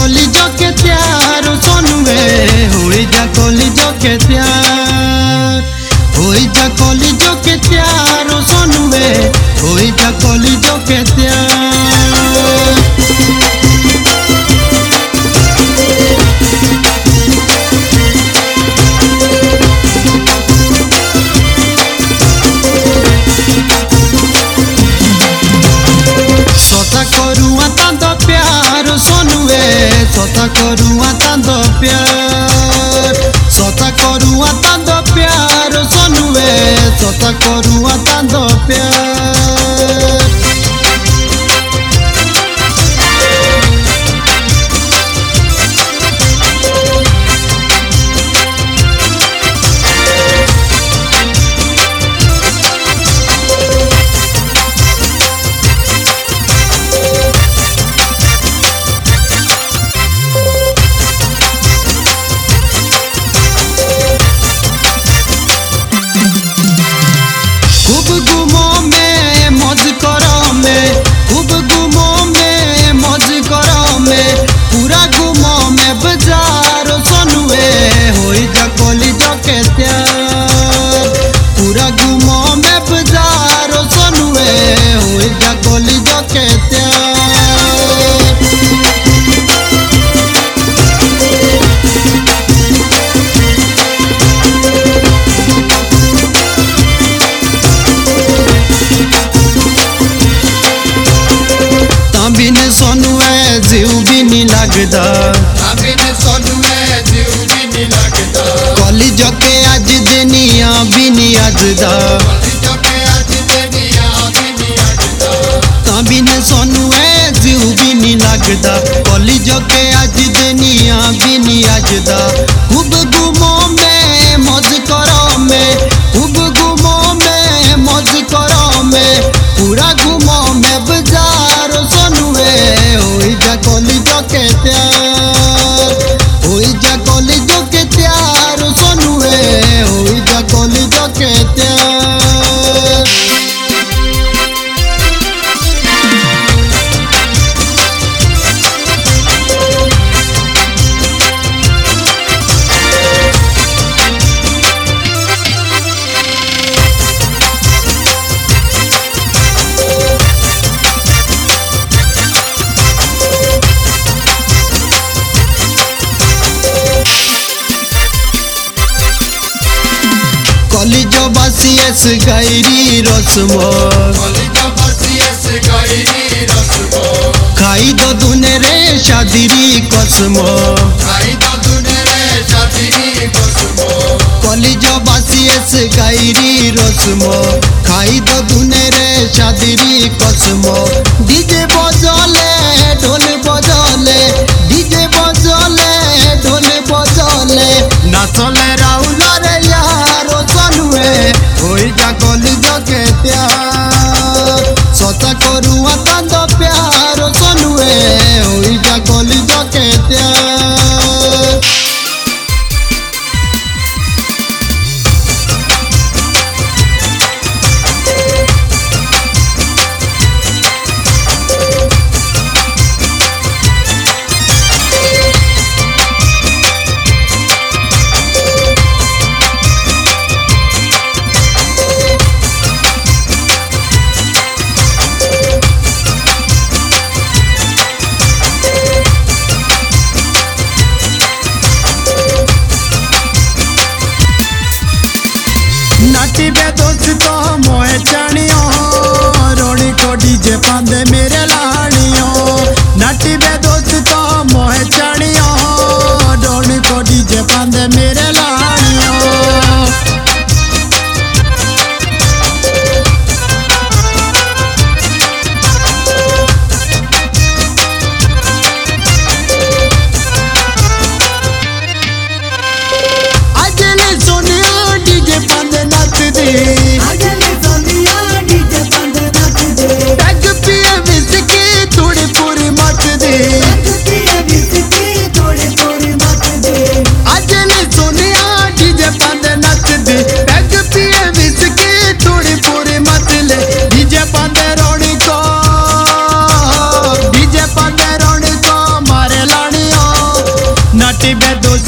कॉलेजों के तैयार सोनुए होई जा कॉलेजों के तैयार होई जा कॉलेजों के तैयार सोनुए होई जा कॉलेजों के तैयार। सोता करुआ तांदो प्यार सोनुए सोता करुआ तांदो प्यार सोता करुआ तांदो प्यार सोनुए सोता करुआ तांदो प्यार। पूरा घूमो में बाजार सोनुए होई जा कॉलेजों के तैयार पूरा घूमो में बाजार सोनुए होई जा कॉलेजों के तैयार। ताबिन सोनुए जीव भी नहीं लगता कॉलेजों के आज दुनिया भी नहीं अजदा ताबिन सोनुए जीव भी नहीं लगता कॉलेजों के आज दुनिया भी नहीं अजदा। खूब घूमो में मौज करो में खूब घूमो में मौज करो में पूरा घूमो में बाजार सोनुए होई जा कॉलेजों के तैयार होई जा कॉलेजों के तैयार सोनुए होई जा कॉलेजों के तैयार। कॉलेजों बासी एस गैरी रस्मो खाई दो दुने रे शादिरी कसमो कॉलेजों बासी एस गैरी रस्मो खाई दो दुने रे शादिरी कसमो। डीजे बजले ढोल बजले डीजे बजले ढोल बजले नाचले राउल रे यार सोनुए होई जा कॉलेजों के तैयार सोता करुआ तांदो प्यार सोनुए होई जा कॉलेजों के तैयार। नाटिबे दोस्तों मोए चाणियों रोनी को डीजे पांदे मेरे लाड़ियों नाटिबे दोस्तों मोए चाणियों रोनी को डीजे पांदे मेरे लाड़ियों। अजले सोनिया डीजे पांदे नाच दे टग पिए विस्की थोड़ी पूरी मच दे अजले सोनिया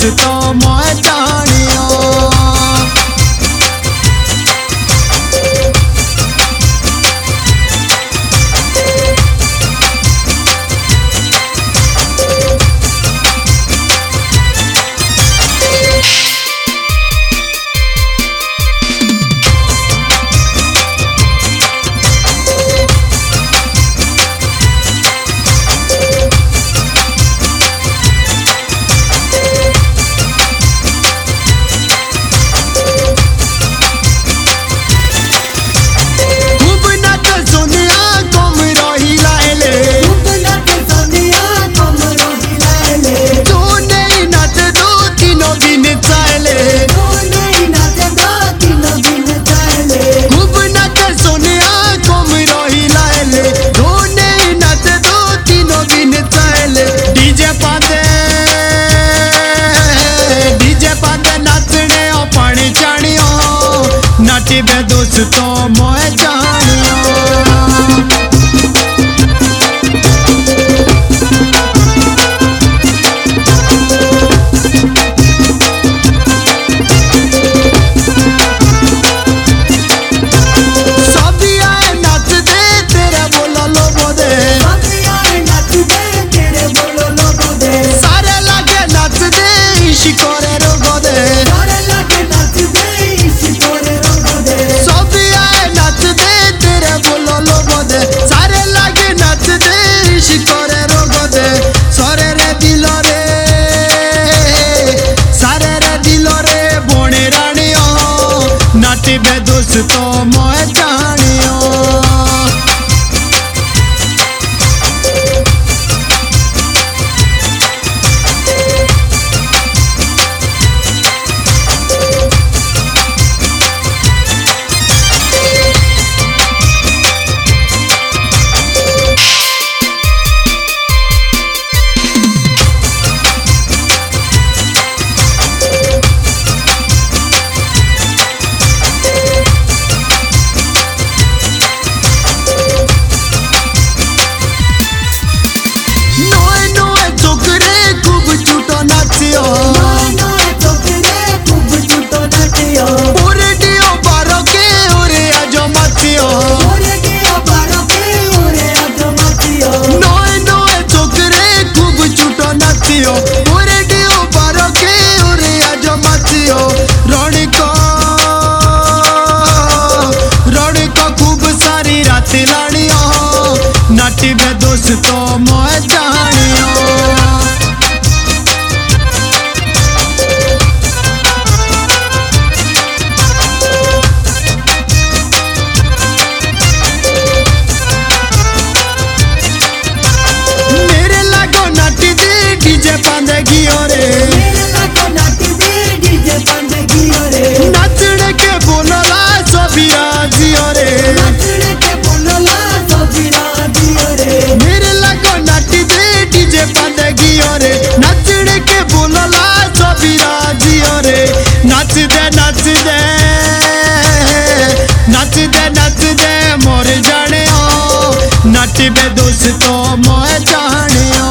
दोस्त मैं जानियो। नाचिबे दोस्तों मैं जानियो। नाचिबे दोस्तों मैं जानियो। नाचिबे दोस्तों मैं जानियो। मेरे लागो नाटी दे डीजे पांदेगी रे, मेरे लागो नाटी दे डीजे पांदेगी रे। नाचने के बोलला सभी राजी रे, नाचने के बोलला सभी राजी रे। मेरे लागो नाटी दे डीजे पांदेगी रे, नाचने के बोलला सभी राजी रे। नाच दे नाच दे नाच दे नाच दे मोर जाने ओ। नाचिबे दोस्तों मैं जानियो।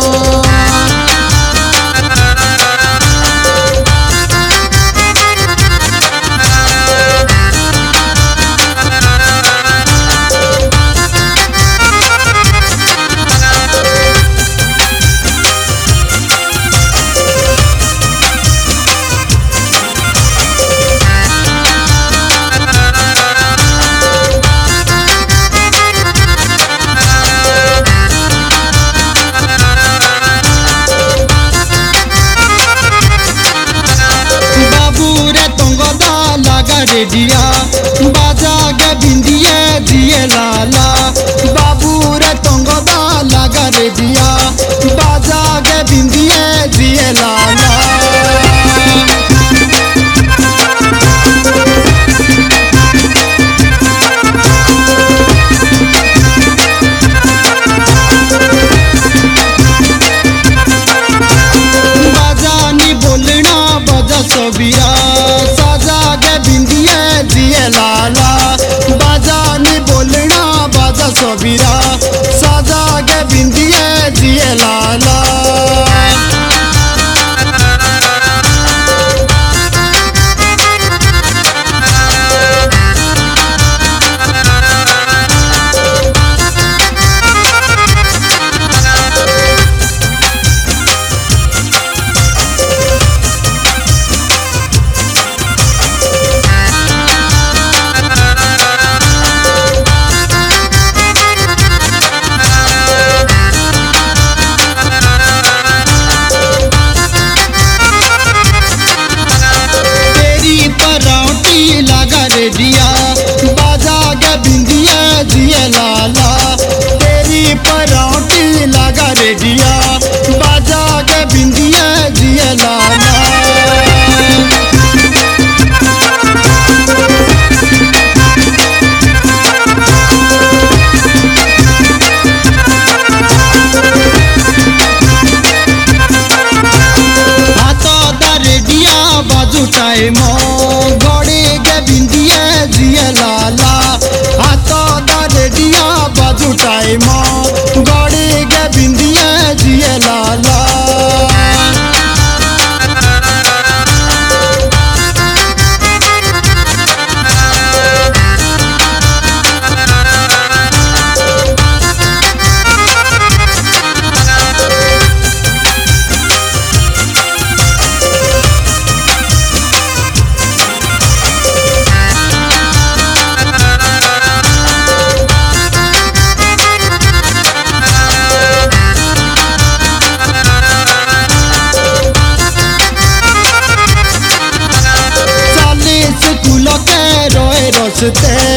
रेडिया बाजा गे बिंदिए दिए लाला। बाबू रे तंगदा लगा रेडिया बाजा गे बिंदिए दिए लाला। बाजा नी बोलना बजा सबीरा साजा गे बिंदिए बिंदिया जिए लाला। बाजू टाइम गड़े गे बिंदिया जिए लाला। हाथ रेडिया बाजू टाइम गड़े गे बिंदिया जिए लाला। रोए रसते